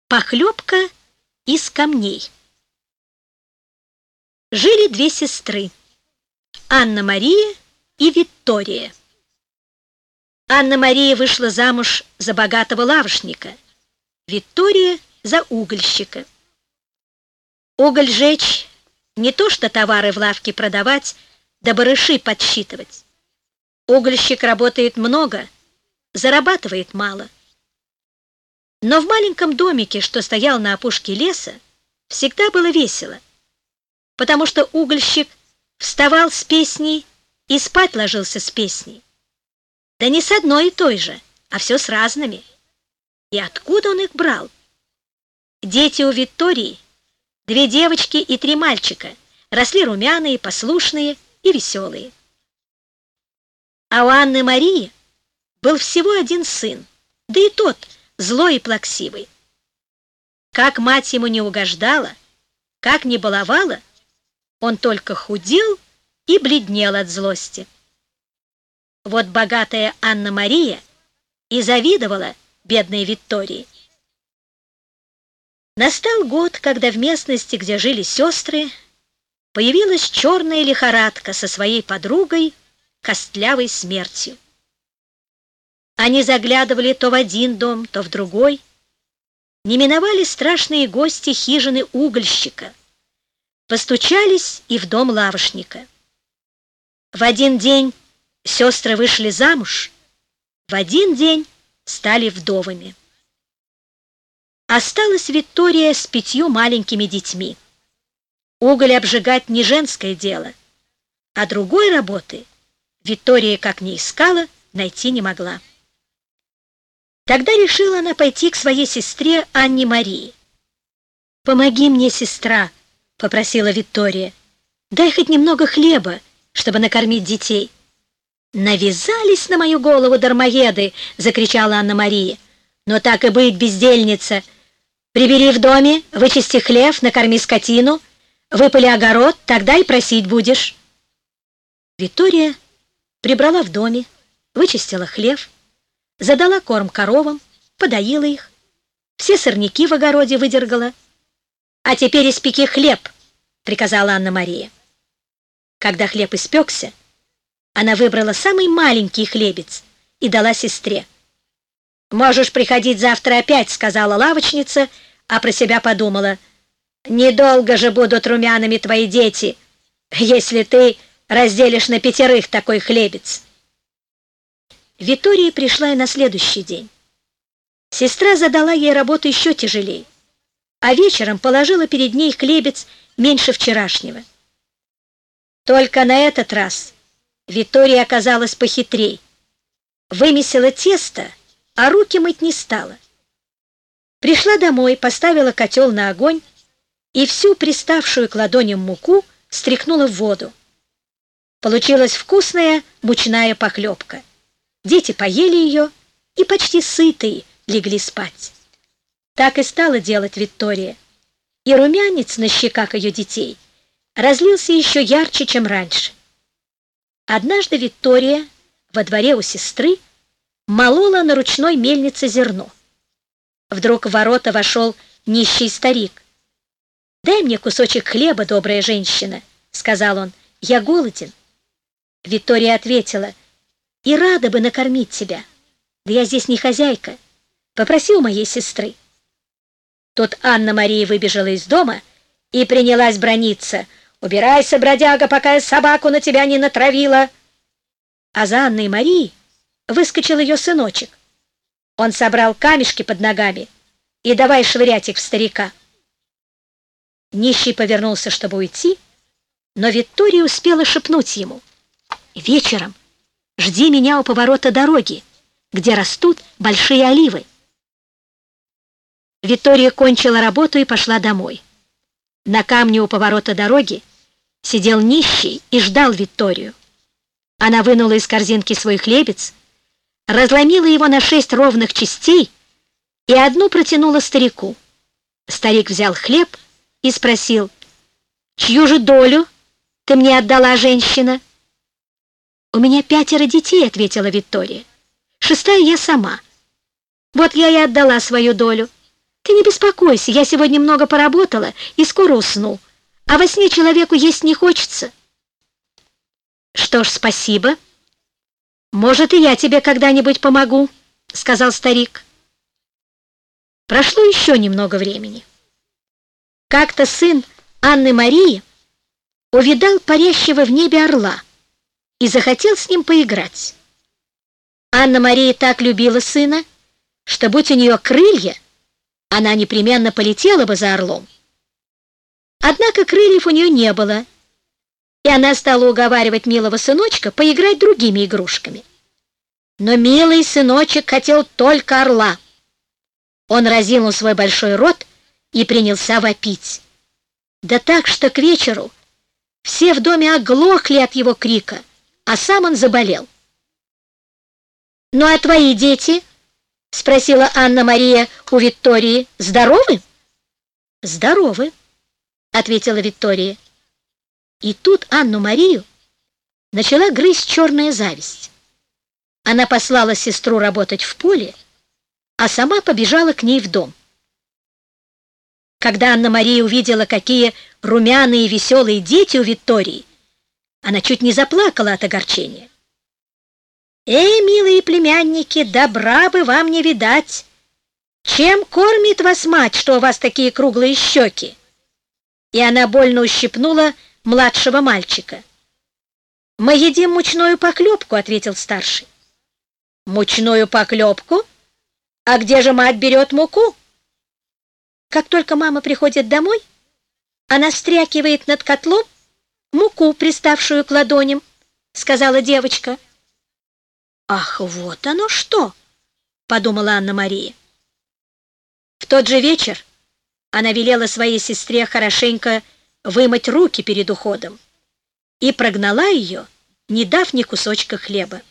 Похлебка из камней. Жили две сестры, Анна-Мария и Виктория. Анна-Мария вышла замуж за богатого лавочника, Виктория за угольщика. Уголь жечь — не то что товары в лавке продавать, да барыши подсчитывать. Угольщик работает много, зарабатывает мало. Но в маленьком домике, что стоял на опушке леса, всегда было весело, потому что угольщик вставал с песней и спать ложился с песней. Да не с одной и той же, а все с разными. И откуда он их брал? Дети у Виктории, две девочки и три мальчика, росли румяные, послушные и веселые. А у Анны-Марии был всего один сын, да и тот злой и плаксивый. Как мать ему не угождала, как не баловала, он только худел и бледнел от злости. Вот богатая Анна-Мария и завидовала бедной Виктории. Настал год, когда в местности, где жили сестры, появилась черная лихорадка со своей подругой, костлявой Смертью. Они заглядывали то в один дом, то в другой. Не миновали страшные гости хижины угольщика. Постучались и в дом лавочника. В один день сестры вышли замуж, в один день стали вдовами. Осталась Виктория с 5 маленькими детьми. Уголь обжигать не женское дело, а другой работы Виктория, как ни искала, найти не могла. Тогда решила она пойти к своей сестре Анне-Марии. «Помоги мне, сестра», — попросила Виктория. «Дай хоть немного хлеба, чтобы накормить детей». «Навязались на мою голову дармоеды!» — закричала Анна-Мария. «Но так и быть, бездельница! Прибери в доме, вычисти хлев, накорми скотину, выпали огород, тогда и просить будешь». Виктория прибрала в доме, вычистила хлев, задала корм коровам, подоила их, все сорняки в огороде выдергала. «А теперь испеки хлеб», — приказала Анна-Мария. Когда хлеб испекся, она выбрала самый маленький хлебец и дала сестре. «Можешь приходить завтра опять», — сказала лавочница, а про себя подумала: «Недолго же будут румяными твои дети, если ты разделишь на 5 такой хлебец». Виктория пришла и на следующий день. Сестра задала ей работу еще тяжелее, а вечером положила перед ней хлебец меньше вчерашнего. Только на этот раз Виктория оказалась похитрей. Вымесила тесто, а руки мыть не стала. Пришла домой, поставила котел на огонь и всю приставшую к ладоням муку стряхнула в воду. Получилась вкусная мучная похлебка. Дети поели ее и почти сытые легли спать. Так и стала делать Виктория, и румянец на щеках ее детей разлился еще ярче, чем раньше. Однажды Виктория во дворе у сестры молола на ручной мельнице зерно. Вдруг в ворота вошел нищий старик. «Дай мне кусочек хлеба, добрая женщина», — сказал он, — «я голоден». Виктория ответила: «И рада бы накормить тебя, да я здесь не хозяйка, попроси у моей сестры». Тут Анна-Мария выбежала из дома и принялась браниться: «Убирайся, бродяга, пока я собаку на тебя не натравила». А за Анной-Марией выскочил ее сыночек. Он собрал камешки под ногами и давай швырять их в старика. Нищий повернулся, чтобы уйти, но Виктория успела шепнуть ему: «Вечером жди меня у поворота дороги, где растут большие оливы». Виктория кончила работу и пошла домой. На камне у поворота дороги сидел нищий и ждал Викторию. Она вынула из корзинки свой хлебец, разломила его на 6 ровных частей и одну протянула старику. Старик взял хлеб и спросил: «Чью же долю ты мне отдала, женщина?» «У меня 5 детей», — ответила Виктория. «6-я я сама. Вот я и отдала свою долю. Ты не беспокойся, я сегодня много поработала и скоро усну, а во сне человеку есть не хочется. Что ж, спасибо. Может, и я тебе когда-нибудь помогу, сказал старик. Прошло еще немного времени. Как-то сын Анны Марии увидал парящего в небе орла и захотел с ним поиграть. Анна-Мария так любила сына, что, будь у нее крылья, она непременно полетела бы за орлом. Однако крыльев у нее не было, и она стала уговаривать милого сыночка поиграть другими игрушками. Но милый сыночек хотел только орла. Он разинул свой большой рот и принялся вопить. Да так, что к вечеру все в доме оглохли от его крика, а сам он заболел. «Ну а твои дети?» — спросила Анна-Мария у Виктории. «Здоровы?» «Здоровы», — ответила Виктория. И тут Анну-Марию начала грызть черная зависть. Она послала сестру работать в поле, а сама побежала к ней в дом. Когда Анна-Мария увидела, какие румяные и веселые дети у Виктории, она чуть не заплакала от огорчения. «Эй, милые племянники, добра бы вам не видать! Чем кормит вас мать, что у вас такие круглые щеки?» И она больно ущипнула младшего мальчика. «Мы едим мучную похлебку», — ответил старший. «Мучную похлебку? А где же мать берет муку?» Как только мама приходит домой, она стряхивает над котлом муку, приставшую к ладоням, сказала девочка. «Ах, вот оно что!» — подумала Анна-Мария. В тот же вечер она велела своей сестре хорошенько вымыть руки перед уходом и прогнала ее, не дав ни кусочка хлеба.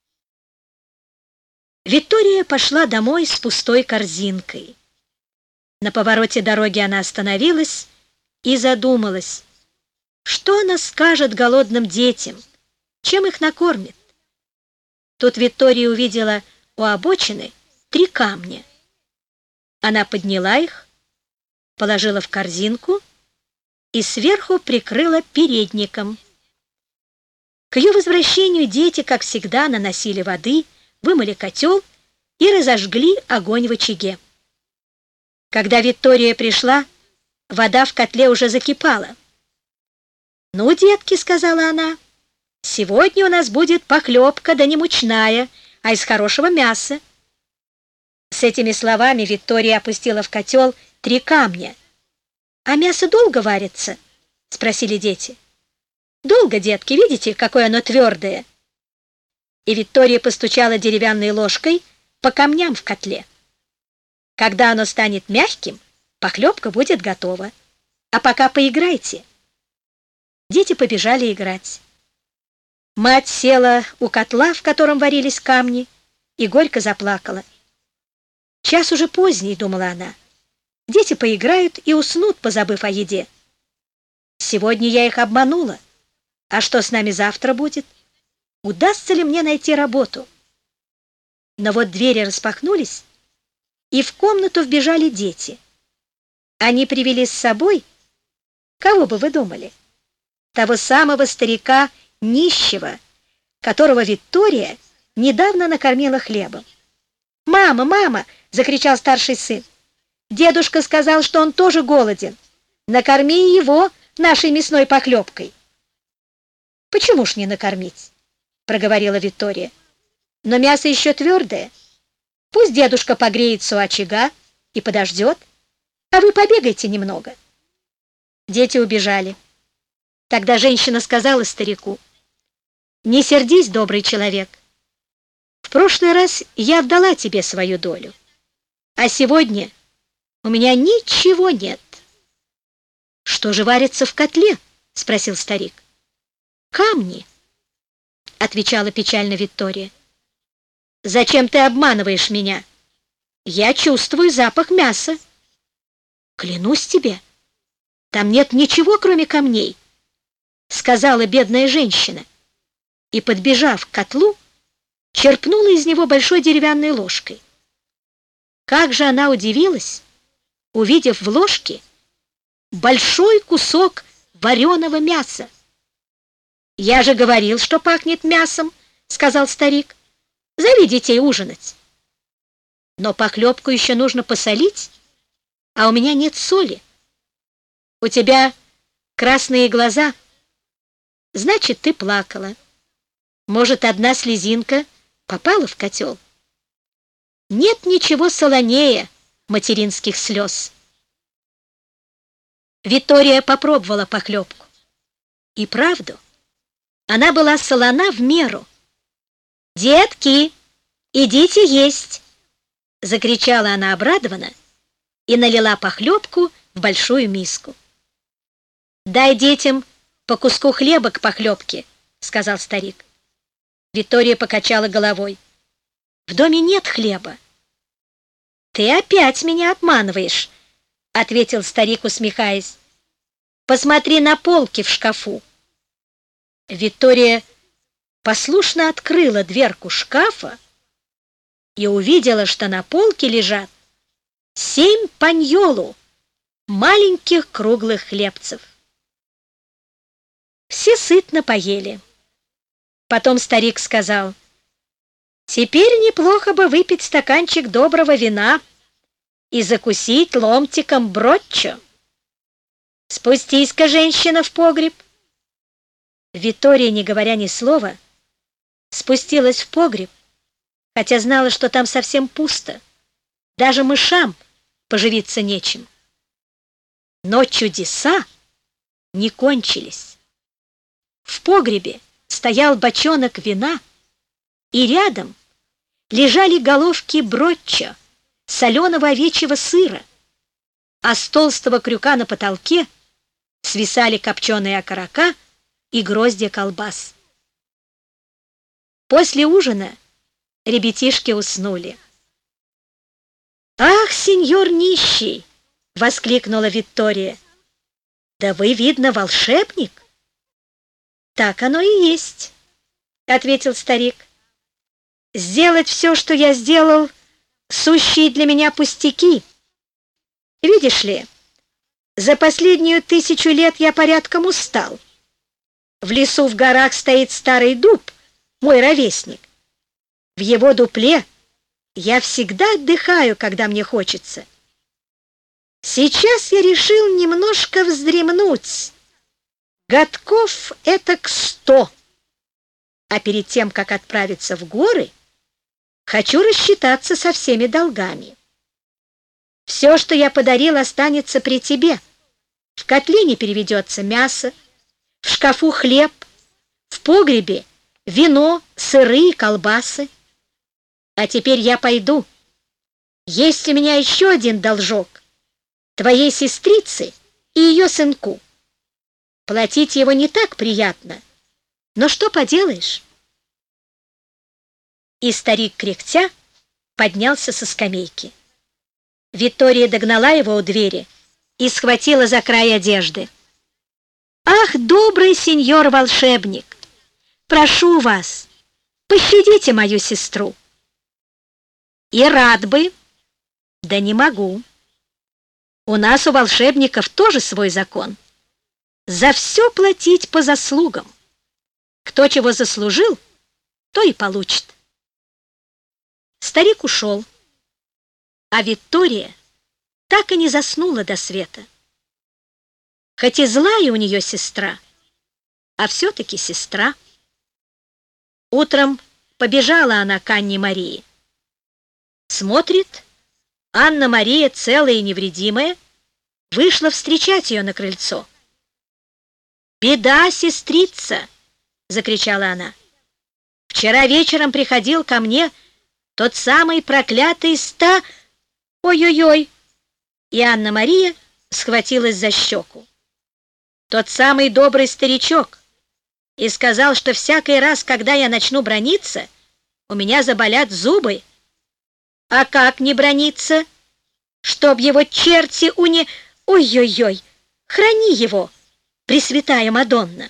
Виктория пошла домой с пустой корзинкой. На повороте дороги она остановилась и задумалась, что она скажет голодным детям, чем их накормит. Тут Виктория увидела у обочины 3 камня. Она подняла их, положила в корзинку и сверху прикрыла передником. К ее возвращению дети, как всегда, наносили воды, вымыли котел и разожгли огонь в очаге. Когда Виктория пришла, вода в котле уже закипала. «Ну, детки, — сказала она, — сегодня у нас будет похлебка, да не мучная, а из хорошего мяса». С этими словами Виктория опустила в котел 3 камня. «А мясо долго варится?» — спросили дети. «Долго, детки, видите, какое оно твердое?» И Виктория постучала деревянной ложкой по камням в котле. «Когда оно станет мягким, похлебка будет готова. А пока поиграйте». Дети побежали играть. Мать села у котла, в котором варились камни, и горько заплакала. «Час уже поздний, — думала она. Дети поиграют и уснут, позабыв о еде. Сегодня я их обманула. А что с нами завтра будет? Удастся ли мне найти работу?» Но вот двери распахнулись, и в комнату вбежали дети. Они привели с собой, кого бы вы думали? Того самого старика нищего, которого Виктория недавно накормила хлебом. «Мама, мама!» — закричал старший сын. «Дедушка сказал, что он тоже голоден. Накорми его нашей мясной похлебкой». «Почему ж не накормить?» — проговорила Виктория. «Но мясо еще твердое. Пусть дедушка погреется у очага и подождет, а вы побегайте немного». Дети убежали. Тогда женщина сказала старику: «Не сердись, добрый человек. В прошлый раз я отдала тебе свою долю, а сегодня у меня ничего нет». «Что же варится в котле?» — спросил старик. «Камни», — отвечала печально Виктория. «Зачем ты обманываешь меня? Я чувствую запах мяса». «Клянусь тебе, там нет ничего, кроме камней», — сказала бедная женщина, и, подбежав к котлу, черпнула из него большой деревянной ложкой. Как же она удивилась, увидев в ложке большой кусок вареного мяса. «Я же говорил, что пахнет мясом», — сказал старик. «Зови детей ужинать». «Но похлебку еще нужно посолить, а у меня нет соли. У тебя красные глаза, значит, ты плакала. Может, одна слезинка попала в котел? Нет ничего солонее материнских слез». Виттория попробовала похлебку. И правду, она была солона в меру. «Детки, идите есть!» — закричала она обрадованно и налила похлебку в большую миску. «Дай детям по куску хлеба к похлебке», — сказал старик. Виттория покачала головой. «В доме нет хлеба». «Ты опять меня обманываешь», — ответил старик, усмехаясь. «Посмотри на полки в шкафу». Виттория послушно открыла дверку шкафа и увидела, что на полке лежат 7 паньолу, маленьких круглых хлебцев. Все сытно поели. Потом старик сказал: «Теперь неплохо бы выпить стаканчик доброго вина и закусить ломтиком броччо. Спустись-ка, женщина, в погреб». Виттория, не говоря ни слова, спустилась в погреб, хотя знала, что там совсем пусто, даже мышам поживиться нечем. Но чудеса не кончились. В погребе стоял бочонок вина, и рядом лежали головки броччо, соленого овечьего сыра, а с толстого крюка на потолке свисали копченые окорока и гроздья колбас. После ужина ребятишки уснули. «Ах, сеньор нищий!» — воскликнула Виттория. «Да вы, видно, волшебник?» «Так оно и есть», — ответил старик. «Сделать все, что я сделал, сущие для меня пустяки. Видишь ли, за последнюю 1000 лет я порядком устал. В лесу в горах стоит старый дуб, мой ровесник. В его дупле я всегда отдыхаю, когда мне хочется. Сейчас я решил немножко вздремнуть. Годков этак 100. А перед тем, как отправиться в горы, хочу рассчитаться со всеми долгами. Все, что я подарил, останется при тебе. В котле не переведется мясо, в шкафу хлеб, в погребе вино, сыры и колбасы. А теперь я пойду. Есть у меня еще один должок твоей сестрице и ее сынку. Платить его не так приятно, но что поделаешь?» И старик, кряхтя, поднялся со скамейки. Виттория догнала его у двери и схватила за край одежды. «Ах, добрый сеньор-волшебник! Прошу вас, пощадите мою сестру!» «И рад бы, да не могу. У нас, у волшебников, тоже свой закон. За все платить по заслугам. Кто чего заслужил, то и получит». Старик ушел, а Виттория так и не заснула до света. Хоть и злая у нее сестра, а все-таки сестра. Утром побежала она к Анне-Марии. Смотрит, Анна-Мария, целая и невредимая, вышла встречать ее на крыльцо. «Беда, сестрица!» — закричала она. «Вчера вечером приходил ко мне тот самый проклятый Ой-ой-ой!» И Анна-Мария схватилась за щеку. «Тот самый добрый старичок, и сказал, что всякий раз, когда я начну браниться, у меня заболят зубы. А как не браниться? Чтоб его черти Ой-ой-ой! Храни его, Пресвятая Мадонна!»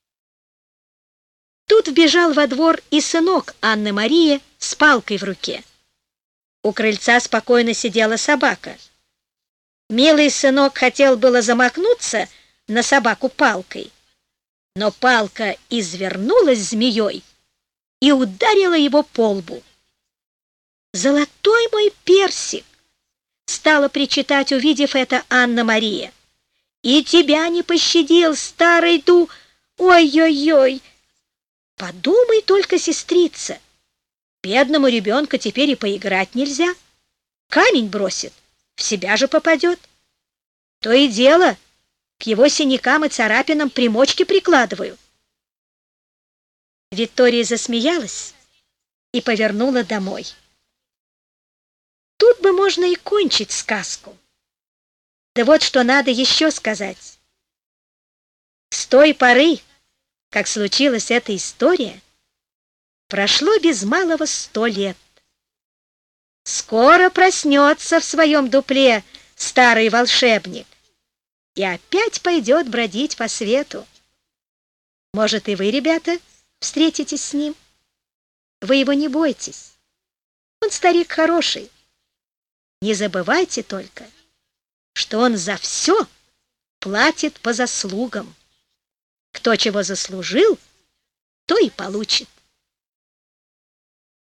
Тут вбежал во двор и сынок Анны-Марии с палкой в руке. У крыльца спокойно сидела собака. Милый сынок хотел было замахнуться на собаку палкой, но палка извернулась змеей и ударила его по лбу. «Золотой мой персик!» — стала причитать, увидев это, Анна-Мария. «И тебя не пощадил, старый Ой-ой-ой! Подумай только, сестрица, бедному ребенку теперь и поиграть нельзя. Камень бросит, в себя же попадет. То и дело, к его синякам и царапинам примочки прикладываю». Виктория засмеялась и повернула домой. Тут бы можно и кончить сказку. Да вот что надо еще сказать. С той поры, как случилась эта история, прошло без малого 100 лет. Скоро проснется в своем дупле старый волшебник и опять пойдет бродить по свету. Может, и вы, ребята, встретитесь с ним? Вы его не бойтесь. Он старик хороший. Не забывайте только, что он за все платит по заслугам. Кто чего заслужил, то и получит.